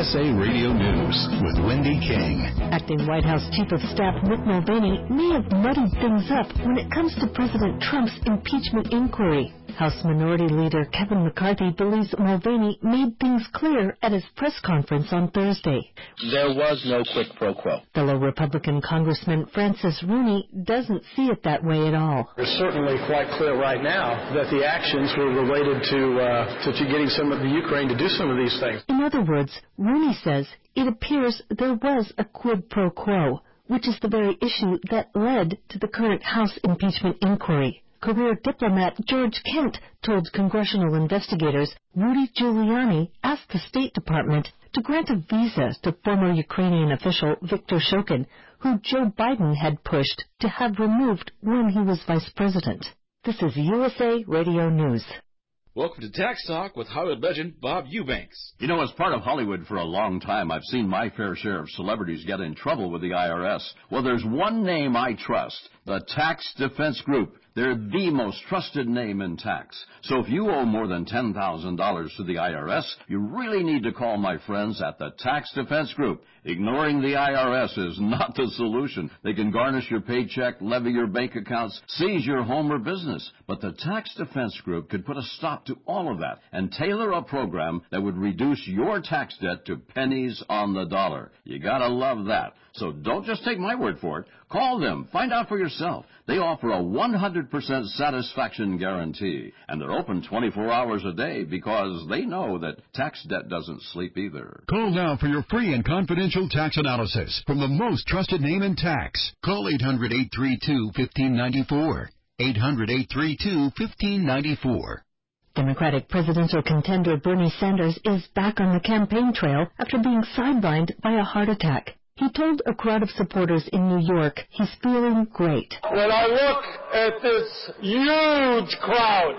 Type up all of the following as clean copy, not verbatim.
USA Radio News with Wendy King. Acting White House Chief of Staff Mick Mulvaney may have muddied things up when it comes to President Trump's impeachment inquiry. House Minority Leader Kevin McCarthy believes Mulvaney made things clear at his press conference on Thursday. There was no quid pro quo. Fellow Republican Congressman Francis Rooney doesn't see it that way at all. It's certainly quite clear right now that the actions were related to getting some of the Ukraine to do some of these things. In other words, Rooney says it appears there was a quid pro quo, which is the very issue that led to the current House impeachment inquiry. Career diplomat George Kent told congressional investigators Rudy Giuliani asked the State Department to grant a visa to former Ukrainian official Viktor Shokin, who Joe Biden had pushed to have removed when he was vice president. This is USA Radio News. Welcome to Tax Talk with Hollywood legend Bob Eubanks. You know, as part of Hollywood for a long time, I've seen my fair share of celebrities get in trouble with the IRS. Well, there's one name I trust, the Tax Defense Group. They're the most trusted name in tax. So if you owe more than $10,000 to the IRS, you really need to call my friends at the Tax Defense Group. Ignoring the IRS is not the solution. They can garnish your paycheck, levy your bank accounts, seize your home or business. But the Tax Defense Group could put a stop to all of that and tailor a program that would reduce your tax debt to pennies on the dollar. You gotta love that. So don't just take my word for it. Call them. Find out for yourself. They offer a 100% satisfaction guarantee, and they're open 24 hours a day because they know that tax debt doesn't sleep either. Call now for your free and confidential tax analysis from the most trusted name in tax. Call 800-832-1594. 800-832-1594. Democratic presidential contender Bernie Sanders is back on the campaign trail after being sidelined by a heart attack. He told a crowd of supporters in New York he's feeling great. When I look at this huge crowd,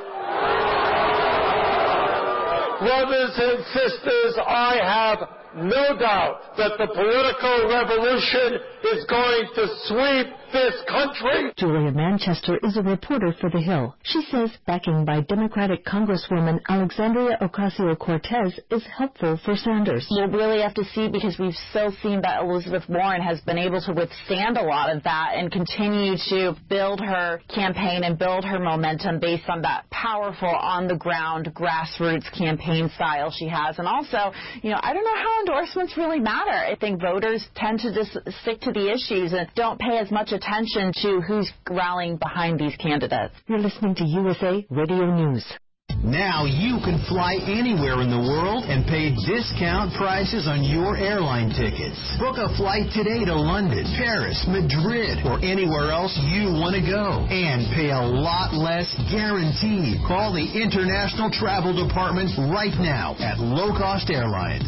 brothers and sisters, I have no doubt that the political revolution is going to sweep this country. Julia Manchester is a reporter for The Hill. She says backing by Democratic Congresswoman Alexandria Ocasio-Cortez is helpful for Sanders. We'll really have to see, because we've still seen that Elizabeth Warren has been able to withstand a lot of that and continue to build her campaign and build her momentum based on that powerful, on-the-ground, grassroots campaign style she has. And also, I don't know how endorsements really matter. I think voters tend to just stick to the issues and don't pay as much attention to who's rallying behind these candidates. You're listening to USA Radio News. Now you can fly anywhere in the world and pay discount prices on your airline tickets. Book a flight today to London, Paris, Madrid, or anywhere else you want to go. And pay a lot less guaranteed. Call the International Travel Department right now at Low Cost Airlines.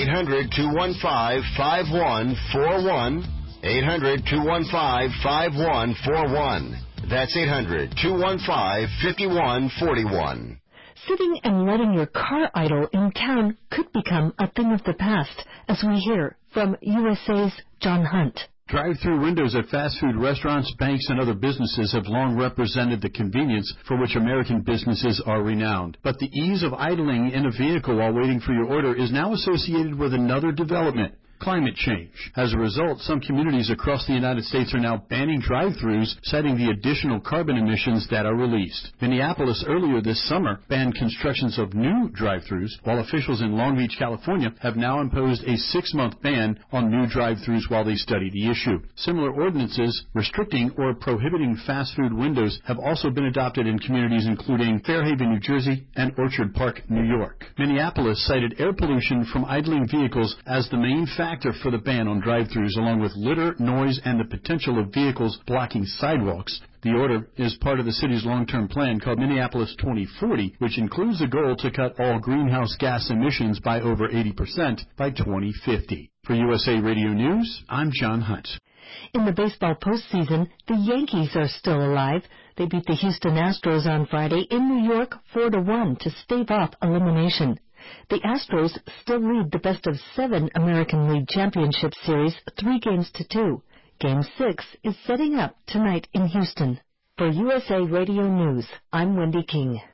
800-215-5141. 800-215-5141. That's 800-215-5141. Sitting and letting your car idle in town could become a thing of the past, as we hear from USA's John Hunt. Drive-through windows at fast food restaurants, banks, and other businesses have long represented the convenience for which American businesses are renowned. But the ease of idling in a vehicle while waiting for your order is now associated with another development: climate change. As a result, some communities across the United States are now banning drive-thrus, citing the additional carbon emissions that are released. Minneapolis earlier this summer banned constructions of new drive-thrus, while officials in Long Beach, California have now imposed a 6-month ban on new drive-thrus while they study the issue. Similar ordinances restricting or prohibiting fast food windows have also been adopted in communities including Fairhaven, New Jersey, and Orchard Park, New York. Minneapolis cited air pollution from idling vehicles as the main factor for the ban on drive-thrus, along with litter, noise, and the potential of vehicles blocking sidewalks. The order is part of the city's long-term plan called Minneapolis 2040, which includes a goal to cut all greenhouse gas emissions by over 80% by 2050. For USA Radio News, I'm John Hunt. In the baseball postseason, the Yankees are still alive. They beat the Houston Astros on Friday in New York 4-1 to stave off elimination. The Astros still lead the best-of-7 American League Championship Series 3-2. Game 6 is setting up tonight in Houston. For USA Radio News, I'm Wendy King.